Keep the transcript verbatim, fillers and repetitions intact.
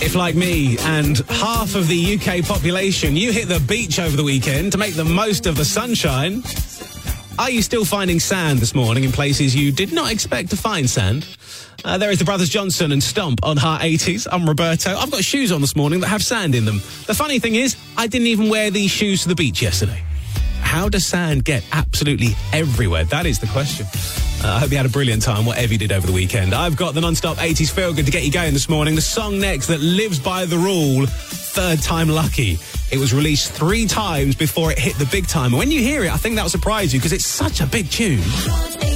If, like me and half of the U K population, you hit the beach over the weekend to make the most of the sunshine, are you still finding sand this morning in places you did not expect to find sand? Uh, there is the Brothers Johnson and Stomp on Heart eighties. I'm Roberto. I've got shoes on this morning that have sand in them. The funny thing is, I didn't even wear these shoes to the beach yesterday. How does sand get absolutely everywhere? That is the question. Uh, I hope you had a brilliant time, whatever you did over the weekend. I've got the non-stop eighties feel-good to get you going this morning. The song next that lives by the rule, Third Time Lucky. It was released three times before it hit the big time. And when you hear it, I think that'll surprise you because it's such a big tune.